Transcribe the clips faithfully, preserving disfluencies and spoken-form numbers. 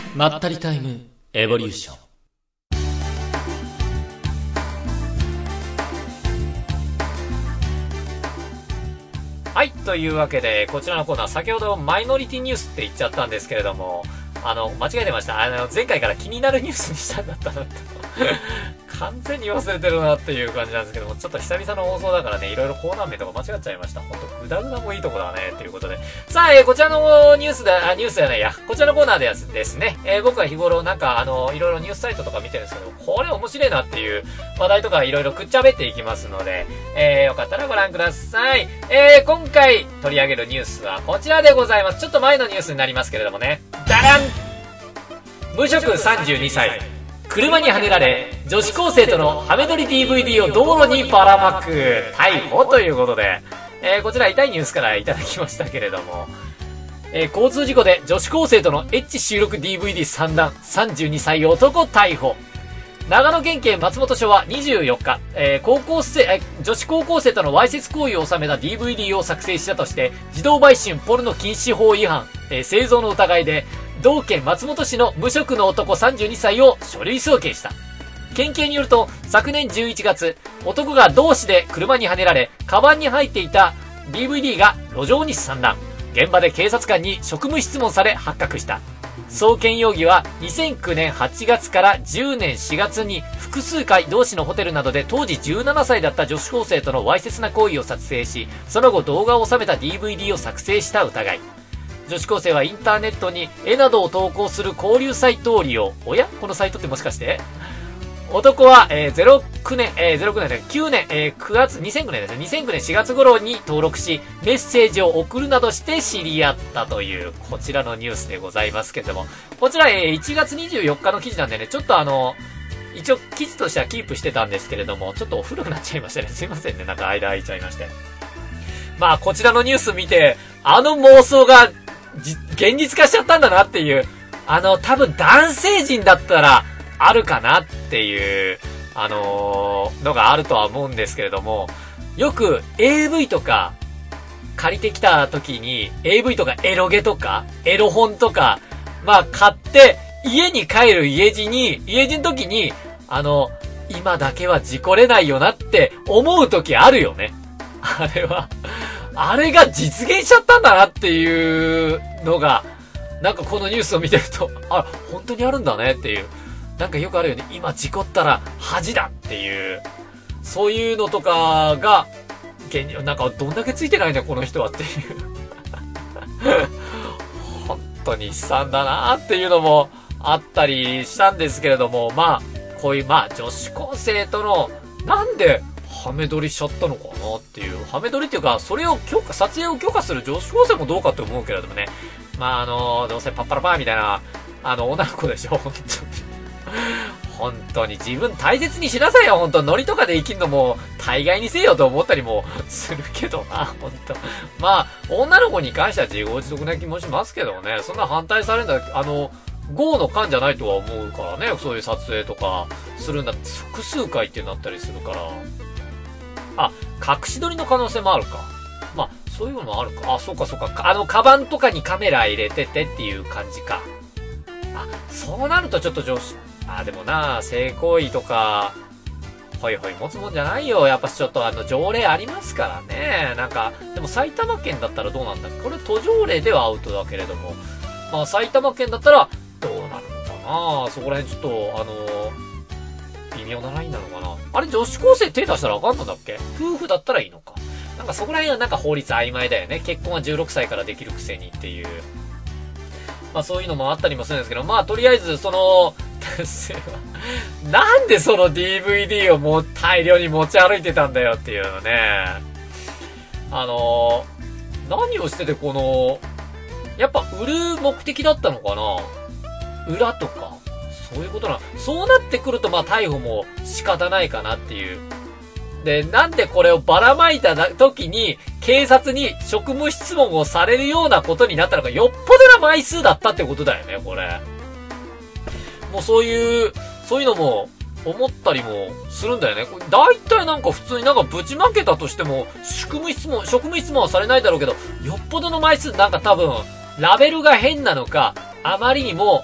まったりタイムエボリューション。 はい、というわけでこちらのコーナー、先ほどマイノリティニュースって言っちゃったんですけれども、あの間違えてました。あの前回から気になるニュースにしたんだったなと完全に忘れてるなっていう感じなんですけども、ちょっと久々の放送だからね、いろいろコーナー名とか間違っちゃいました。ほんとグダグダもいいとこだねということで、さあ、えー、こちらのニュースだあニュースじゃないやこちらのコーナーでですね、えー、僕は日頃なんかあのいろいろニュースサイトとか見てるんですけど、これ面白いなっていう話題とかいろいろくっちゃべっていきますので、えー、よかったらご覧ください。えー、今回取り上げるニュースはこちらでございます。ちょっと前のニュースになりますけれどもね、ダラン、無職さんじゅうにさい、車にはねられ女子高生とのハメ撮り ディーブイディー を道路にばらまく、逮捕ということで、えー、こちら痛いニュースからいただきましたけれども、えー、交通事故で女子高生とのエッチ収録 ディーブイディー 散乱、さんじゅうにさい男逮捕。長野県警松本署はにじゅうよっか、えー、高校生、えー、女子高校生とのわいせつ行為を収めた ディーブイディー を作成したとして児童売春ポルノ禁止法違反、えー、製造の疑いで同県松本市の無職の男さんじゅうにさいを書類送検した。県警によると、昨年じゅういちがつ、男が同市で車にはねられ、カバンに入っていた ディーブイディー が路上に散乱。現場で警察官に職務質問され発覚した。送検容疑はにせんきゅうねんはちがつからじゅうねんしがつに複数回同市のホテルなどで当時じゅうななさいだった女子高生とのわいせつな行為を撮影し、その後動画を収めた ディーブイディー を作成した疑い。女子高生はインターネットに絵などを投稿する交流サイトを利用。おや？このサイトってもしかして男は、えー、ゼロきゅうねん、えー、ゼロきゅうねんできゅうねん、えー、くがつ、にせんきゅうねんですね。にせんきゅうねんしがつ頃に登録し、メッセージを送るなどして知り合ったという、こちらのニュースでございますけれども、こちら、えー、いちがつにじゅうよっかの記事なんでね、ちょっとあの、一応記事としてはキープしてたんですけれども、ちょっと古くなっちゃいましたね。すいませんね。なんか間空いちゃいまして。まあ、こちらのニュース見て、あの妄想が、じ、現実化しちゃったんだなっていう、あの、多分男性陣だったら、あるかなっていう、あのー、のがあるとは思うんですけれども、よく エーブイ とか借りてきた時に エーブイ とかエロゲとかエロ本とかまあ買って家に帰る家路に家路の時にあの今だけは事故れないよなって思う時あるよね。あれはあれが実現しちゃったんだなっていうのがなんかこのニュースを見てるとあ本当にあるんだねっていう。なんかよくあるよね。今事故ったら恥だっていう。そういうのとかが、なんかどんだけついてないんだこの人はっていう。本当に悲惨だなっていうのもあったりしたんですけれども、まあ、こういうまあ女子高生との、なんでハメ撮りしちゃったのかなっていう。ハメ撮りっていうか、それを許可、撮影を許可する女子高生もどうかって思うけれどもね。まああの、どうせパッパラパーみたいな、あの女の子でしょ、本当に。本当に自分大切にしなさいよ。本当ノリとかで生きるのも大概にせよと思ったりもするけどな。本当まあ女の子に関しては自業自得な気もしますけどね。そんな反対されるんだあのゴーの勘じゃないとは思うからね。そういう撮影とかするんだって複数回ってなったりするから、あ隠し撮りの可能性もあるか。まあそういうのもあるか。あそうかそうか。あのカバンとかにカメラ入れててっていう感じか。あそうなるとちょっと女子あ、でもな、性行為とか、ほいほい持つもんじゃないよ。やっぱちょっとあの、条例ありますからね。なんか、でも埼玉県だったらどうなんだっけ？これ都条例ではアウトだけれども。まあ埼玉県だったら、どうなるのかな。そこら辺ちょっと、あの、微妙なラインなのかな。あれ女子高生手出したらあかんのだっけ？夫婦だったらいいのか。なんかそこら辺はなんか法律曖昧だよね。結婚はじゅうろくさいからできるくせにっていう。まあそういうのもあったりもするんですけど、まあとりあえずその、なんでその ディーブイディー をもう大量に持ち歩いてたんだよっていうのね。あのー、何をしててこの、やっぱ売る目的だったのかな？裏とか。そういうことな。そうなってくるとまあ逮捕も仕方ないかなっていう。で、なんでこれをばらまいた時に警察に職務質問をされるようなことになったのか、よっぽどな枚数だったってことだよね、これ。もうそういう、そういうのも思ったりもするんだよね。だいたいなんか普通になんかぶちまけたとしても、職務質問、職務質問はされないだろうけど、よっぽどの枚数、なんか多分、ラベルが変なのか、あまりにも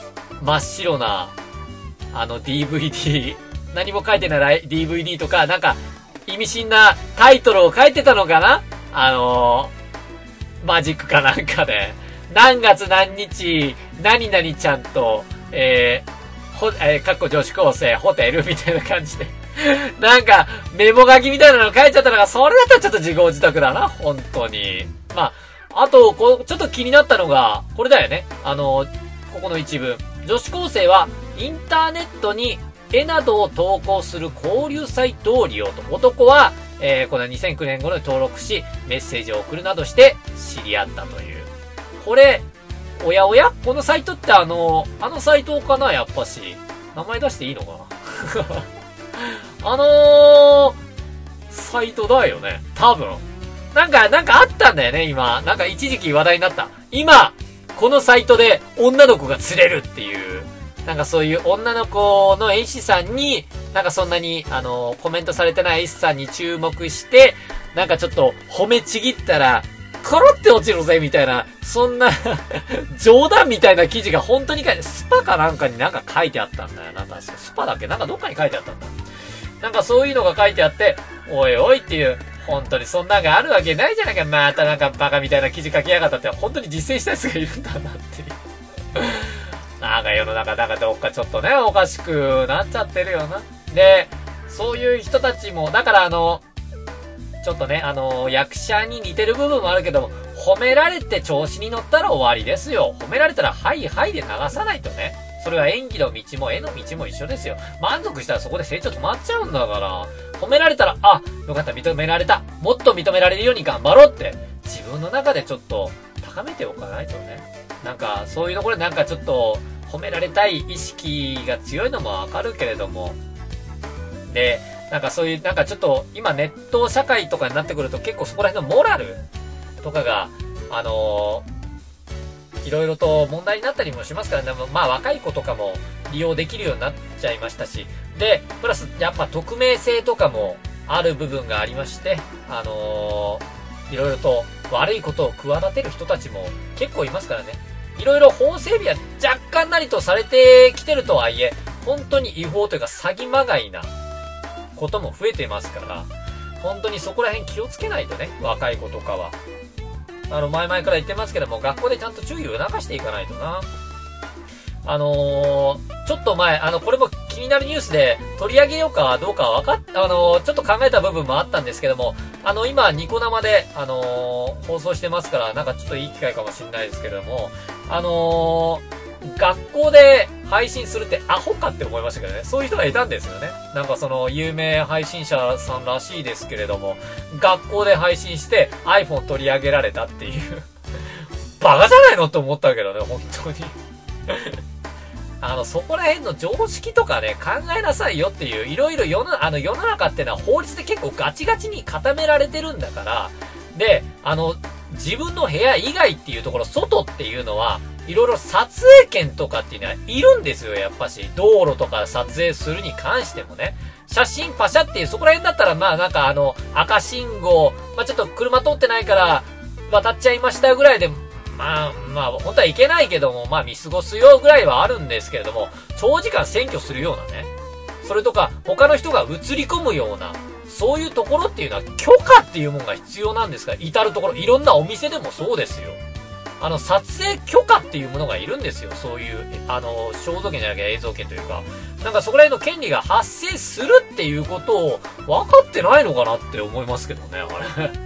真っ白な、あの ディーブイディー、何も書いてない ディーブイディー とか、なんか、意味深なタイトルを書いてたのかな？あのー、マジックかなんかで、何月何日、何々ちゃんと、えー、ほ、えー、かっこ女子高生、ホテルみたいな感じで、なんか、メモ書きみたいなの書いちゃったのが、それだったらちょっと自業自得だな、本当に。まあ、あと、こう、ちょっと気になったのが、これだよね。あのー、ここの一文。女子高生は、インターネットに絵などを投稿する交流サイトを利用と。男は、えー、このにせんきゅうねん頃に登録し、メッセージを送るなどして知り合ったという。これ、おやおやこのサイトってあの、あのサイトかなやっぱし。名前出していいのかなあのー、サイトだよね。多分。なんか、なんかあったんだよね、今。なんか一時期話題になった。今、このサイトで女の子が釣れるっていう。なんかそういう女の子の絵師さんに、なんかそんなに、あのー、コメントされてない絵師さんに注目して、なんかちょっと褒めちぎったら、コロって落ちるぜみたいな、そんな冗談みたいな記事が本当に書いて、スパかなんかになんか書いてあったんだよな。確かスパだっけなんかどっかに書いてあったんだ。なんかそういうのが書いてあって、おいおいっていう、本当にそんなんがあるわけないじゃないか。またなんかバカみたいな記事書きやがったって、本当に実践したやつがいるんだなっていう。なんか世の中なんかどっかちょっとね、おかしくなっちゃってるよな。で、そういう人たちも、だからあの、ちょっとね、あのー、役者に似てる部分もあるけども、褒められて調子に乗ったら終わりですよ。褒められたら、はいはいで流さないとね。それは演技の道も絵の道も一緒ですよ。満足したらそこで成長止まっちゃうんだから。褒められたら、あ、よかった、認められた。もっと認められるように頑張ろうって、自分の中でちょっと高めておかないとね。なんか、そういうところでなんかちょっと、褒められたい意識が強いのもわかるけれども。で、なんかそういう、なんかちょっと、今ネット社会とかになってくると結構そこら辺のモラルとかが、あのー、いろいろと問題になったりもしますからね。まあ若い子とかも利用できるようになっちゃいましたし。で、プラスやっぱ匿名性とかもある部分がありまして、あのー、いろいろと悪いことを企てる人たちも結構いますからね。いろいろ法整備は若干なりとされてきてるとはいえ、本当に違法というか詐欺まがいなことも増えていますから、本当にそこら辺気をつけないとね、若い子とかは。あの、前々から言ってますけども、学校でちゃんと注意を促していかないとな。あのー、ちょっと前、あの、これも気になるニュースで取り上げようかどうかは分かっ、あのー、ちょっと考えた部分もあったんですけども、あの、今、ニコ生で、あのー、放送してますから、なんかちょっといい機会かもしれないですけれども、あのー、学校で配信するってアホかって思いましたけどね。そういう人がいたんですよね。なんかその有名配信者さんらしいですけれども、学校で配信して iPhone 取り上げられたっていう。バカじゃないのって思ったけどね、本当に。あの、そこら辺の常識とかね、考えなさいよっていう、いろいろ世の、あの世の中ってのは法律で結構ガチガチに固められてるんだから、で、あの、自分の部屋以外っていうところ、外っていうのは、いろいろ撮影権とかっていうのはいるんですよ、やっぱし。道路とか撮影するに関してもね。写真パシャっていう、そこら辺だったら、まあなんかあの、赤信号、まあちょっと車通ってないから渡っちゃいましたぐらいで、まあまあ本当はいけないけども、まあ見過ごすよぐらいはあるんですけれども、長時間占拠するようなね。それとか、他の人が映り込むような、そういうところっていうのは許可っていうものが必要なんですから、至るところ、いろんなお店でもそうですよ。あの、撮影許可っていうものがいるんですよ。そういう、あの、肖像権じゃなきゃ映像権というか。なんかそこら辺の権利が発生するっていうことを分かってないのかなって思いますけどね、あれ。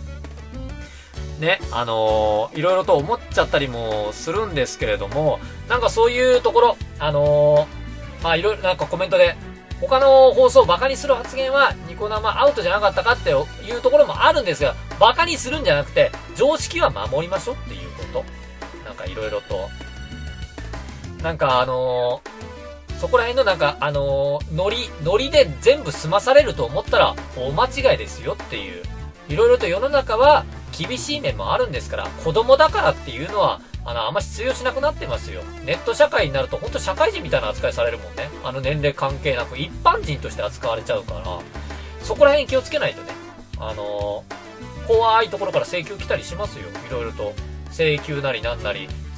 ね、あのー、いろいろと思っちゃったりもするんですけれども、なんかそういうところ、あのー、まあいろいろなんかコメントで、他の放送をバカにする発言はニコ生アウトじゃなかったかっていうところもあるんですが、バカにするんじゃなくて、常識は守りましょうっていうこと。なんかいろいろと。なんかあのー、そこら辺のなんかあのー、ノリ、ノリで全部済まされると思ったら大間違いですよっていう。いろいろと世の中は厳しい面もあるんですから、子供だからっていうのは、あの、あんま必要しなくなってますよ。ネット社会になると本当社会人みたいな扱いされるもんね。あの年齢関係なく一般人として扱われちゃうから、そこら辺気をつけないとね。あのー、怖いところから請求来たりしますよ。いろいろと。請求なりなんなり、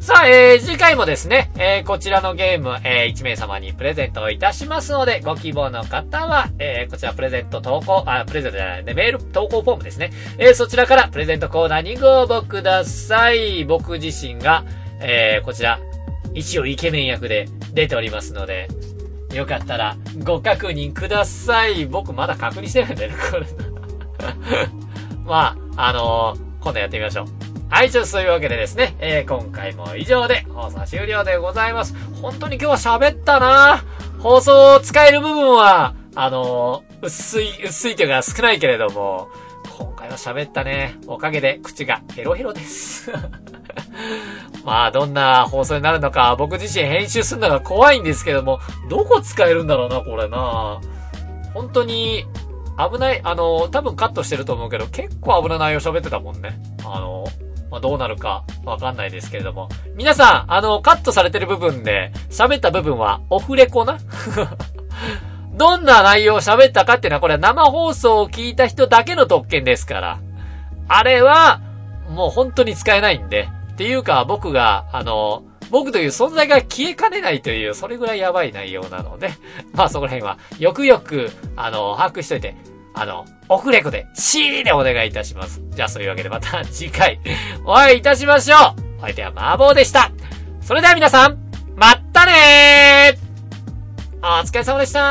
さあ、えー、次回もですね、えー、こちらのゲーム、えー、いち名様にプレゼントをいたしますので、ご希望の方は、えー、こちらプレゼント投稿、あ、プレゼントじゃないね、メール投稿フォームですね。えー、そちらからプレゼントコーナーにご応募ください。僕自身が、えー、こちら、一応イケメン役で出ておりますので、よかったらご確認ください。僕まだ確認してないんだよね、これ。まあ、あのー、今度やってみましょう。はい、じゃあそういうわけでですね、えー、今回も以上で放送終了でございます。本当に今日は喋ったな。放送を使える部分は、あのー、薄い、薄いというか少ないけれども、今回は喋ったね。おかげで口がヘロヘロです。まあ、どんな放送になるのか、僕自身編集するのが怖いんですけども、どこ使えるんだろうな、これな。本当に、危ない、あの、多分カットしてると思うけど、結構危ない内容喋ってたもんね。あの、まあ、どうなるかわかんないですけれども。皆さん、あの、カットされてる部分で、喋った部分はオフレコなどんな内容を喋ったかっていうのは、これは生放送を聞いた人だけの特権ですから。あれは、もう本当に使えないんで。っていうか、僕が、あの、僕という存在が消えかねないという、それぐらいやばい内容なので、まあそこら辺は、よくよく、あの、把握しといて、あの、オフレコで シーディー でお願いいたします。じゃあそういうわけでまた次回お会いいたしましょう。お相手は麻婆でした。それでは皆さん、まったねー。お疲れ様でした。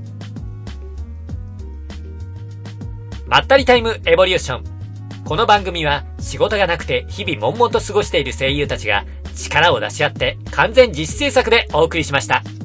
まったりタイムエボリューション。この番組は仕事がなくて日々悶々と過ごしている声優たちが力を出し合って完全自主制作でお送りしました。